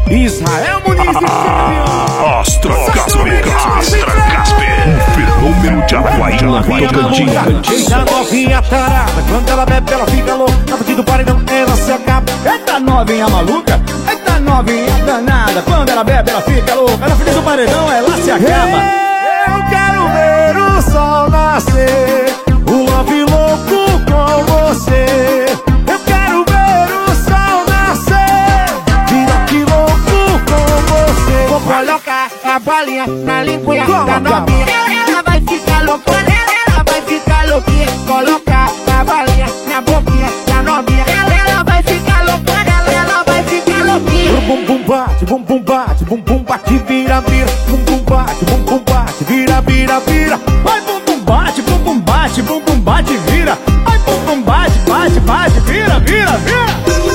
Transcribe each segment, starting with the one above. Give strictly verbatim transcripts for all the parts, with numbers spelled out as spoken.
Israel Muniz e Astra Casper, Astra Casper, um fenômeno de Araguaína, Tocantins. Eita novinha tarada, quando ela bebe ela fica louca. Na frente do paredão ela se acaba. Eita novinha maluca, eita novinha danada. Quando ela bebe ela fica louca. Na frente do paredão ela se acaba. Eu quero ver o sol nascer, o love louco com você. Eu quero ver o sol nascer, vira que louco com você. Vou colocar a bolinha na linguinha da novinha. Ela vai ficar louca, ela vai ficar louquinha. Colocar a bolinha na boquinha da novinha. Ela vai ficar louca, ela vai ficar louquinha. Bum bum bate, bum bum bate, bum bum bate, vira vira. Bum bum bate, bum bum bate, vira vira vira. Vai bum bum bate, bum bum bate, bum bum bate, vira. Vai bum bum bate, bate, bate, vira, vira, vira.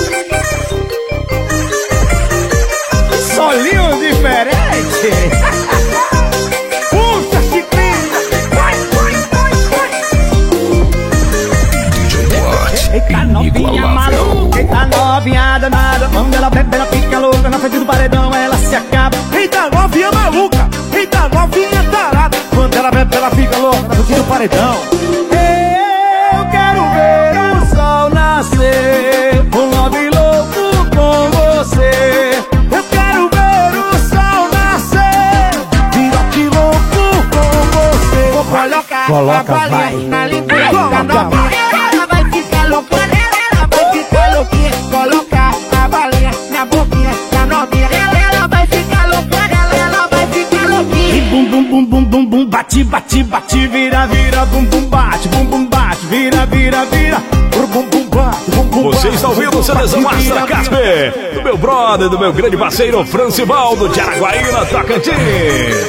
Solinho diferente. Puxa chiclete. Vai, vai, vai, vai. D J Duarte, Eita novinha inigualável. maluca, eita novinha danada. Quando ela bebe ela fica louca. Na frente do paredão ela se acaba. Eita novinha maluca, eita novinha tarada. Quando ela bebe ela fica louca, na frente do paredão. Eu quero ver o sol nascer, um love louco com você. Eu quero ver o sol nascer, vira que louco com você. Vou colocar Coloca, a vai. bolinha na linguinha Coloca, da novinha. Ela vai ficar louca, ela vai ficar louquinha. Colocar a bolinha na boquinha da novinha. Ela vai ficar louca, ela vai ficar louquinha. E bum bum bum bum bum bum, bate, bate, bate, vira, vira, bum bum bate, bum bum bate, vira, vira, vira. Bum bum bate, bum bum Você bate, está ouvindo bum o bum CDzão bate, Astra vira, vira. Casper, do meu brother, do meu grande parceiro Francivaldo de Araguaína, Tocantins.